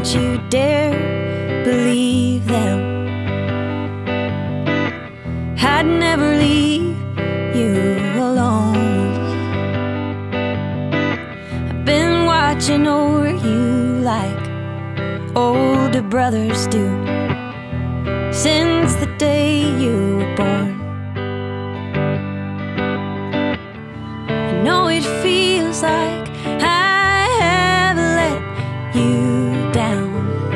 don't you dare believe them. I'd never leave you alone. I've been watching over you like older brothers do since the day you were born. I know it feels like I have let you down,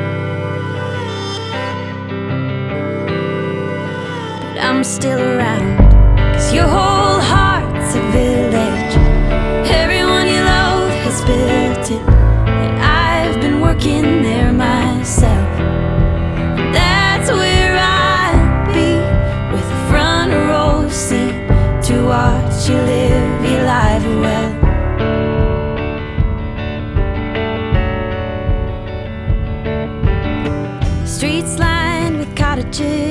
but I'm still around, 'cause your whole heart's a village. Everyone you love has built it, and I've been working there myself. That's where I'd be, with a front row seat to watch you live your life well. Streets lined with cottages,